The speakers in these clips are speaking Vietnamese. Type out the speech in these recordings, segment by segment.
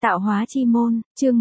Tạo hóa chi môn, chương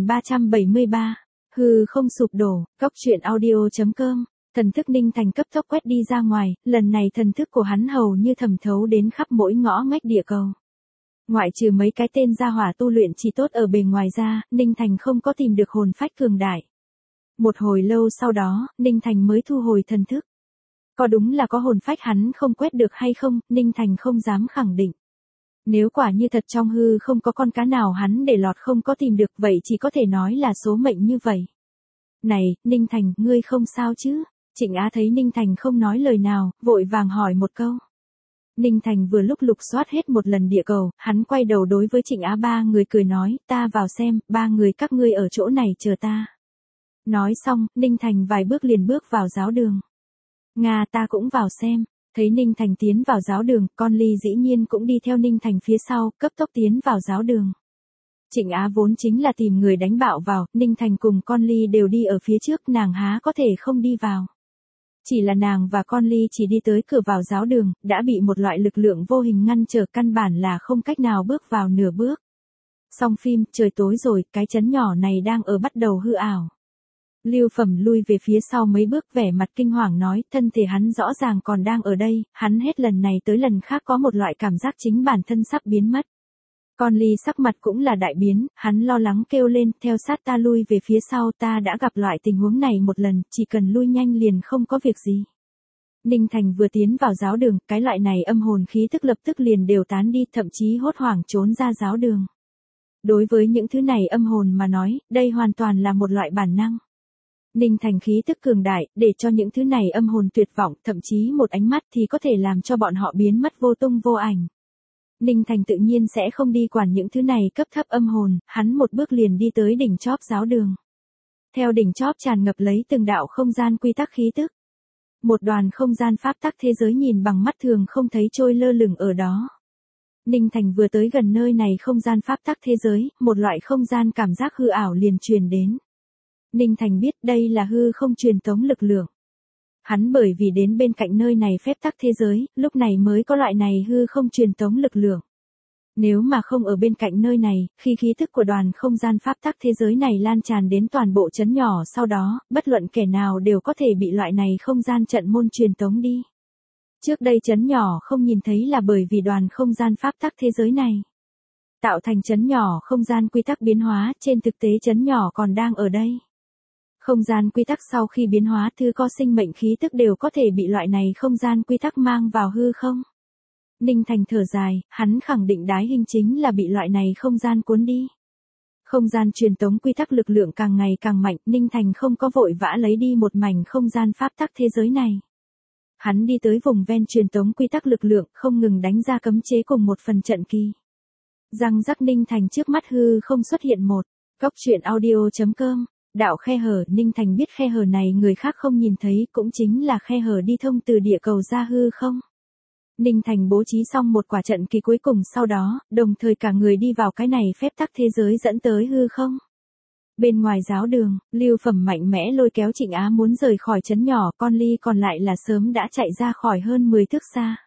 1373. Hư không sụp đổ, góc truyện audio.com. Thần thức Ninh Thành cấp tốc quét đi ra ngoài, lần này thần thức của hắn hầu như thẩm thấu đến khắp mỗi ngõ ngách địa cầu. Ngoại trừ mấy cái tên gia hỏa tu luyện chỉ tốt ở bề ngoài ra, Ninh Thành không có tìm được hồn phách cường đại. Một hồi lâu sau đó, Ninh Thành mới thu hồi thần thức. Có đúng là có hồn phách hắn không quét được hay không, Ninh Thành không dám khẳng định. Nếu quả như thật trong hư không có con cá nào hắn để lọt không có tìm được, vậy chỉ có thể nói là số mệnh như vậy. Này, Ninh Thành, ngươi không sao chứ? Trịnh Á thấy Ninh Thành không nói lời nào, vội vàng hỏi một câu. Ninh Thành vừa lúc lục soát hết một lần địa cầu, hắn quay đầu đối với Trịnh Á ba người cười nói, ta vào xem, ba người các ngươi ở chỗ này chờ ta. Nói xong, Ninh Thành vài bước liền bước vào giáo đường. Nga, ta cũng vào xem. Thấy Ninh Thành tiến vào giáo đường, con Ly dĩ nhiên cũng đi theo Ninh Thành phía sau, cấp tốc tiến vào giáo đường. Trịnh Á vốn chính là tìm người đánh bạo vào, Ninh Thành cùng con Ly đều đi ở phía trước, nàng há có thể không đi vào. Chỉ là nàng và con Ly chỉ đi tới cửa vào giáo đường, đã bị một loại lực lượng vô hình ngăn trở, căn bản là không cách nào bước vào nửa bước. Xong phim, trời tối rồi, cái trấn nhỏ này đang ở bắt đầu hư ảo. Lưu Phẩm lui về phía sau mấy bước, vẻ mặt kinh hoàng nói, thân thể hắn rõ ràng còn đang ở đây, hắn hết lần này tới lần khác có một loại cảm giác chính bản thân sắp biến mất. Con Ly sắc mặt cũng là đại biến, hắn lo lắng kêu lên, theo sát ta lui về phía sau, ta đã gặp loại tình huống này một lần, chỉ cần lui nhanh liền không có việc gì. Ninh Thành vừa tiến vào giáo đường, cái loại này âm hồn khí tức lập tức liền đều tán đi, thậm chí hốt hoảng trốn ra giáo đường. Đối với những thứ này âm hồn mà nói, đây hoàn toàn là một loại bản năng. Ninh Thành khí tức cường đại, để cho những thứ này âm hồn tuyệt vọng, thậm chí một ánh mắt thì có thể làm cho bọn họ biến mất vô tung vô ảnh. Ninh Thành tự nhiên sẽ không đi quản những thứ này cấp thấp âm hồn, hắn một bước liền đi tới đỉnh chóp giáo đường. Theo đỉnh chóp tràn ngập lấy từng đạo không gian quy tắc khí tức. Một đoàn không gian pháp tắc thế giới nhìn bằng mắt thường không thấy trôi lơ lửng ở đó. Ninh Thành vừa tới gần nơi này không gian pháp tắc thế giới, một loại không gian cảm giác hư ảo liền truyền đến. Ninh Thành biết đây là hư không truyền tống lực lượng. Hắn bởi vì đến bên cạnh nơi này phép tắc thế giới, lúc này mới có loại này hư không truyền tống lực lượng. Nếu mà không ở bên cạnh nơi này, khi khí thức của đoàn không gian pháp tắc thế giới này lan tràn đến toàn bộ trấn nhỏ sau đó, bất luận kẻ nào đều có thể bị loại này không gian trận môn truyền tống đi. Trước đây trấn nhỏ không nhìn thấy là bởi vì đoàn không gian pháp tắc thế giới này tạo thành trấn nhỏ không gian quy tắc biến hóa, trên thực tế trấn nhỏ còn đang ở đây. Không gian quy tắc sau khi biến hóa, thứ có sinh mệnh khí tức đều có thể bị loại này không gian quy tắc mang vào hư không. Ninh Thành thở dài, hắn khẳng định đái hình chính là bị loại này không gian cuốn đi. Không gian truyền tống quy tắc lực lượng càng ngày càng mạnh, Ninh Thành không có vội vã lấy đi một mảnh không gian pháp tắc thế giới này. Hắn đi tới vùng ven truyền tống quy tắc lực lượng, không ngừng đánh ra cấm chế cùng một phần trận kỳ. Răng rắc, Ninh Thành trước mắt hư không xuất hiện một góc truyện audio.com. Đạo khe hở, Ninh Thành biết khe hở này người khác không nhìn thấy, cũng chính là khe hở đi thông từ địa cầu ra hư không. Ninh Thành bố trí xong một quả trận kỳ cuối cùng sau đó, đồng thời cả người đi vào cái này phép tắc thế giới dẫn tới hư không. Bên ngoài giáo đường, Lưu Phẩm mạnh mẽ lôi kéo Trịnh Á muốn rời khỏi trấn nhỏ, con Ly còn lại là sớm đã chạy ra khỏi hơn 10 thước xa.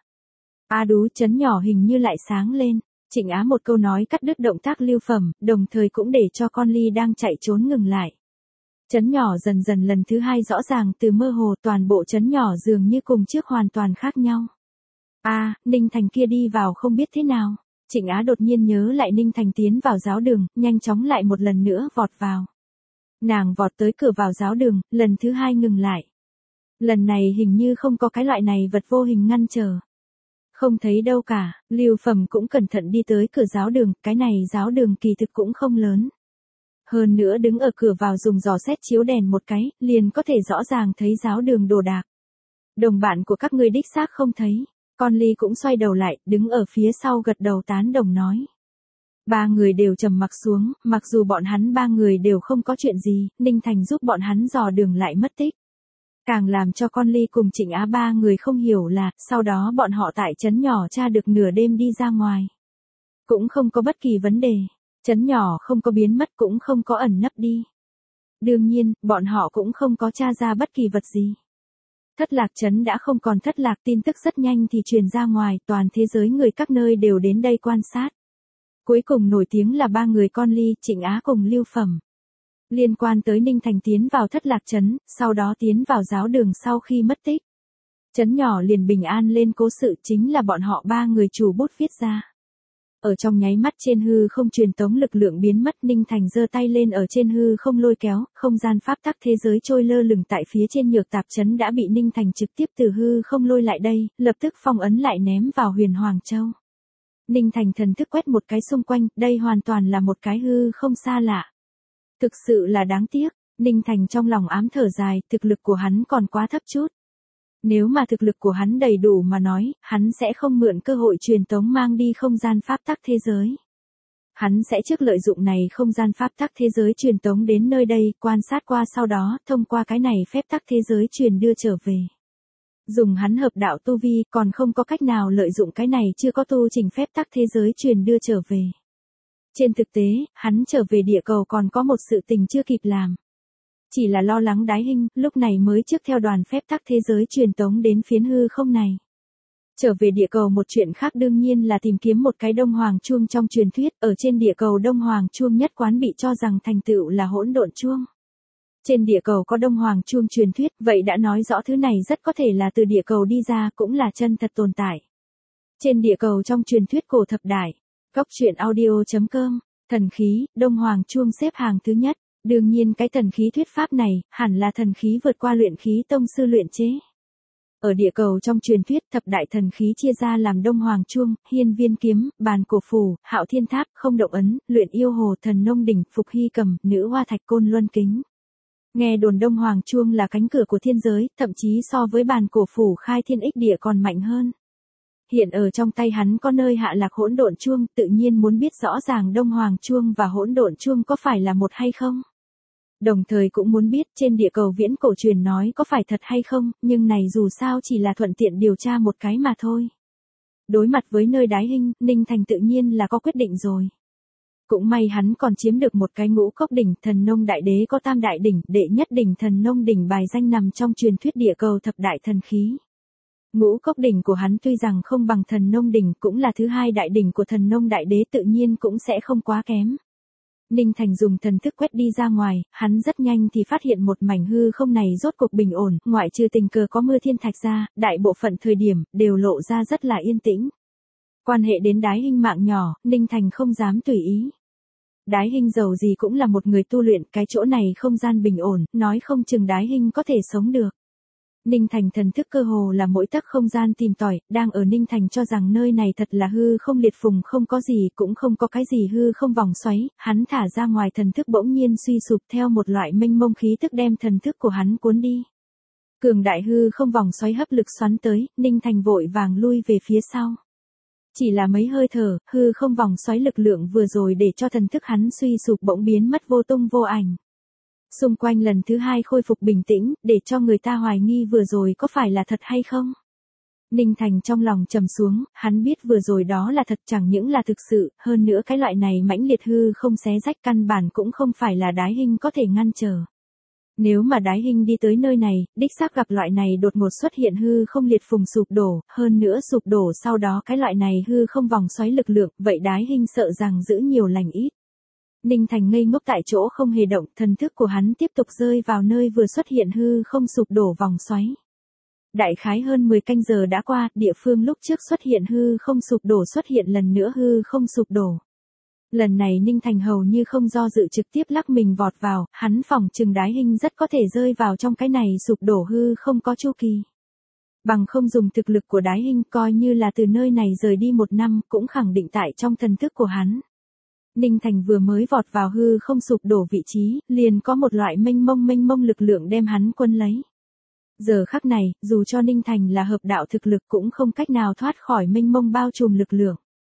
A đú, trấn nhỏ hình như lại sáng lên. Trịnh Á một câu nói cắt đứt động tác Lưu Phẩm, đồng thời cũng để cho con Ly đang chạy trốn ngừng lại. Trấn nhỏ dần dần lần thứ hai rõ ràng, từ mơ hồ toàn bộ trấn nhỏ dường như cùng trước hoàn toàn khác nhau. Ninh Thành kia đi vào không biết thế nào. Trịnh Á đột nhiên nhớ lại Ninh Thành tiến vào giáo đường, nhanh chóng lại một lần nữa vọt vào. Nàng vọt tới cửa vào giáo đường, lần thứ hai ngừng lại. Lần này hình như không có cái loại này vật vô hình ngăn trở. Không thấy đâu cả, Lưu Phẩm cũng cẩn thận đi tới cửa giáo đường, cái này giáo đường kỳ thực cũng không lớn. Hơn nữa đứng ở cửa vào dùng giò xét chiếu đèn một cái, liền có thể rõ ràng thấy giáo đường đồ đạc. Đồng bạn của các ngươi đích xác không thấy. Con Ly cũng xoay đầu lại, đứng ở phía sau gật đầu tán đồng nói. Ba người đều trầm mặc xuống, mặc dù bọn hắn ba người đều không có chuyện gì, Ninh Thành giúp bọn hắn dò đường lại mất tích. Càng làm cho con Ly cùng Trịnh Á ba người không hiểu là, sau đó bọn họ tại trấn nhỏ tra được nửa đêm đi ra ngoài. Cũng không có bất kỳ vấn đề. Trấn nhỏ không có biến mất, cũng không có ẩn nấp đi. Đương nhiên, bọn họ cũng không có tra ra bất kỳ vật gì. Thất lạc trấn đã không còn thất lạc, tin tức rất nhanh thì truyền ra ngoài, toàn thế giới người các nơi đều đến đây quan sát. Cuối cùng nổi tiếng là ba người con Ly, Trịnh Á cùng Lưu Phẩm. Liên quan tới Ninh Thành tiến vào Thất Lạc trấn, sau đó tiến vào giáo đường sau khi mất tích. Trấn nhỏ liền bình an lên, cố sự chính là bọn họ ba người chủ bút viết ra. Ở trong nháy mắt trên hư không truyền tống lực lượng biến mất, Ninh Thành giơ tay lên ở trên hư không lôi kéo, không gian pháp tắc thế giới trôi lơ lửng tại phía trên Nhược Tạp trấn đã bị Ninh Thành trực tiếp từ hư không lôi lại đây, lập tức phong ấn lại ném vào Huyền Hoàng Châu. Ninh Thành thần thức quét một cái xung quanh, đây hoàn toàn là một cái hư không xa lạ. Thực sự là đáng tiếc, Ninh Thành trong lòng ám thở dài, thực lực của hắn còn quá thấp chút. Nếu mà thực lực của hắn đầy đủ mà nói, hắn sẽ không mượn cơ hội truyền tống mang đi không gian pháp tắc thế giới. Hắn sẽ trước lợi dụng này không gian pháp tắc thế giới truyền tống đến nơi đây, quan sát qua sau đó, thông qua cái này phép tắc thế giới truyền đưa trở về. Dùng hắn hợp đạo tu vi, còn không có cách nào lợi dụng cái này chưa có tu trình phép tắc thế giới truyền đưa trở về. Trên thực tế, hắn trở về địa cầu còn có một sự tình chưa kịp làm. Chỉ là lo lắng Đái Hinh, lúc này mới trước theo đoàn phép tắc thế giới truyền tống đến phiến hư không này. Trở về địa cầu một chuyện khác đương nhiên là tìm kiếm một cái Đông Hoàng chuông trong truyền thuyết, ở trên địa cầu Đông Hoàng chuông nhất quán bị cho rằng thành tựu là hỗn độn chuông. Trên địa cầu có Đông Hoàng chuông truyền thuyết, vậy đã nói rõ thứ này rất có thể là từ địa cầu đi ra, cũng là chân thật tồn tại. Trên địa cầu trong truyền thuyết cổ thập đại, Cóc truyện audio.com, thần khí, Đông Hoàng chuông xếp hàng thứ nhất. Đương nhiên cái thần khí thuyết pháp này, hẳn là thần khí vượt qua luyện khí tông sư luyện chế. Ở địa cầu trong truyền thuyết, thập đại thần khí chia ra làm Đông Hoàng chuông, Hiên Viên kiếm, Bàn cổ phù, Hạo Thiên tháp, Không động ấn, Luyện yêu hồ, Thần nông đỉnh, Phục hy cầm, Nữ hoa thạch, Côn luân kính. Nghe đồn Đông Hoàng chuông là cánh cửa của thiên giới, thậm chí so với Bàn cổ phù khai thiên ích địa còn mạnh hơn. Hiện ở trong tay hắn có nơi hạ lạc hỗn độn chuông, tự nhiên muốn biết rõ ràng Đông Hoàng chuông và hỗn độn chuông có phải là một hay không. Đồng thời cũng muốn biết trên địa cầu viễn cổ truyền nói có phải thật hay không, nhưng này dù sao chỉ là thuận tiện điều tra một cái mà thôi. Đối mặt với nơi Đái Hinh, Ninh Thành tự nhiên là có quyết định rồi. Cũng may hắn còn chiếm được một cái Ngũ Cốc đỉnh, Thần nông đại đế có tam đại đỉnh, đệ nhất đỉnh Thần nông đỉnh bài danh nằm trong truyền thuyết địa cầu thập đại thần khí. Ngũ Cốc đỉnh của hắn tuy rằng không bằng Thần nông đỉnh, cũng là thứ hai đại đỉnh của Thần nông đại đế, tự nhiên cũng sẽ không quá kém. Ninh Thành dùng thần thức quét đi ra ngoài, hắn rất nhanh thì phát hiện một mảnh hư không này rốt cuộc bình ổn, ngoại trừ tình cờ có mưa thiên thạch ra, đại bộ phận thời điểm, đều lộ ra rất là yên tĩnh. Quan hệ đến Đái Hinh mạng nhỏ, Ninh Thành không dám tùy ý. Đái Hinh dầu gì cũng là một người tu luyện, cái chỗ này không gian bình ổn, nói không chừng Đái Hinh có thể sống được. Ninh Thành thần thức cơ hồ là mỗi tấc không gian tìm tòi, đang ở Ninh Thành cho rằng nơi này thật là hư không liệt phùng, không có gì, cũng không có cái gì hư không vòng xoáy, hắn thả ra ngoài thần thức bỗng nhiên suy sụp theo một loại mênh mông khí tức đem thần thức của hắn cuốn đi. Cường đại hư không vòng xoáy hấp lực xoắn tới, Ninh Thành vội vàng lui về phía sau. Chỉ là mấy hơi thở, hư không vòng xoáy lực lượng vừa rồi để cho thần thức hắn suy sụp bỗng biến mất vô tung vô ảnh. Xung quanh lần thứ hai khôi phục bình tĩnh, để cho người ta hoài nghi vừa rồi có phải là thật hay không. Ninh Thành trong lòng trầm xuống, hắn biết vừa rồi đó là thật, chẳng những là thực sự, hơn nữa cái loại này mãnh liệt hư không xé rách căn bản cũng không phải là Đái Hinh có thể ngăn trở. Nếu mà Đái Hinh đi tới nơi này, đích xác gặp loại này đột ngột xuất hiện hư không liệt phùng sụp đổ, hơn nữa sụp đổ sau đó cái loại này hư không vòng xoáy lực lượng, vậy Đái Hinh sợ rằng giữ nhiều lành ít. Ninh Thành ngây ngốc tại chỗ không hề động, thần thức của hắn tiếp tục rơi vào nơi vừa xuất hiện hư không sụp đổ vòng xoáy. Đại khái hơn 10 canh giờ đã qua, địa phương lúc trước xuất hiện hư không sụp đổ xuất hiện lần nữa hư không sụp đổ. Lần này Ninh Thành hầu như không do dự trực tiếp lắc mình vọt vào, hắn phỏng chừng Đái Hinh rất có thể rơi vào trong cái này sụp đổ hư không có chu kỳ. Bằng không dùng thực lực của Đái Hinh coi như là từ nơi này rời đi 1 năm cũng khẳng định tại trong thần thức của hắn. Ninh Thành vừa mới vọt vào hư không sụp đổ vị trí, liền có một loại mênh mông lực lượng đem hắn quân lấy. Giờ khắc này, dù cho Ninh Thành là hợp đạo thực lực cũng không cách nào thoát khỏi mênh mông bao trùm lực lượng.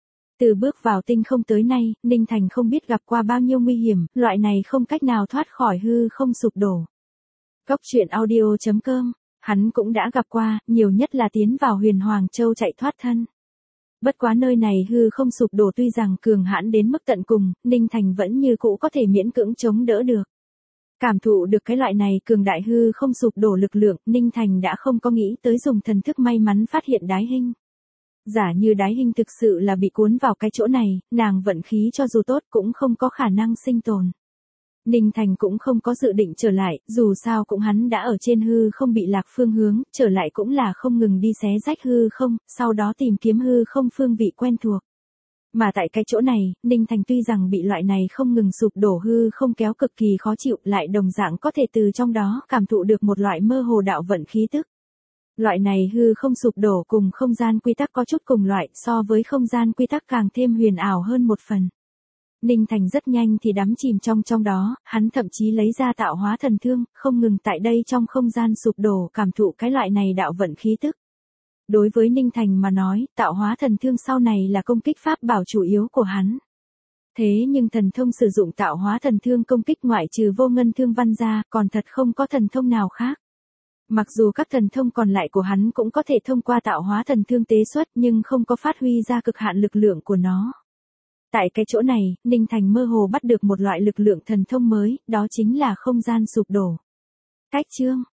Từ bước vào tinh không tới nay, Ninh Thành không biết gặp qua bao nhiêu nguy hiểm, loại này không cách nào thoát khỏi hư không sụp đổ. Cóc truyện audio.com, hắn cũng đã gặp qua, nhiều nhất là tiến vào Huyền Hoàng Châu chạy thoát thân. Bất quá nơi này hư không sụp đổ tuy rằng cường hãn đến mức tận cùng, Ninh Thành vẫn như cũ có thể miễn cưỡng chống đỡ được. Cảm thụ được cái loại này cường đại hư không sụp đổ lực lượng, Ninh Thành đã không có nghĩ tới dùng thần thức may mắn phát hiện Đái Hinh. Giả như Đái Hinh thực sự là bị cuốn vào cái chỗ này, nàng vận khí cho dù tốt cũng không có khả năng sinh tồn. Ninh Thành cũng không có dự định trở lại, dù sao cũng hắn đã ở trên hư không bị lạc phương hướng, trở lại cũng là không ngừng đi xé rách hư không, sau đó tìm kiếm hư không phương vị quen thuộc. Mà tại cái chỗ này, Ninh Thành tuy rằng bị loại này không ngừng sụp đổ hư không kéo cực kỳ khó chịu, lại đồng dạng có thể từ trong đó cảm thụ được một loại mơ hồ đạo vận khí tức. Loại này hư không sụp đổ cùng không gian quy tắc có chút cùng loại, so với không gian quy tắc càng thêm huyền ảo hơn một phần. Ninh Thành rất nhanh thì đắm chìm trong đó, hắn thậm chí lấy ra tạo hóa thần thương, không ngừng tại đây trong không gian sụp đổ cảm thụ cái loại này đạo vận khí tức. Đối với Ninh Thành mà nói, tạo hóa thần thương sau này là công kích pháp bảo chủ yếu của hắn. Thế nhưng thần thông sử dụng tạo hóa thần thương công kích ngoại trừ vô ngân thương văn ra, còn thật không có thần thông nào khác. Mặc dù các thần thông còn lại của hắn cũng có thể thông qua tạo hóa thần thương tế xuất nhưng không có phát huy ra cực hạn lực lượng của nó. Tại cái chỗ này, Ninh Thành mơ hồ bắt được một loại lực lượng thần thông mới, đó chính là không gian sụp đổ. Cách chương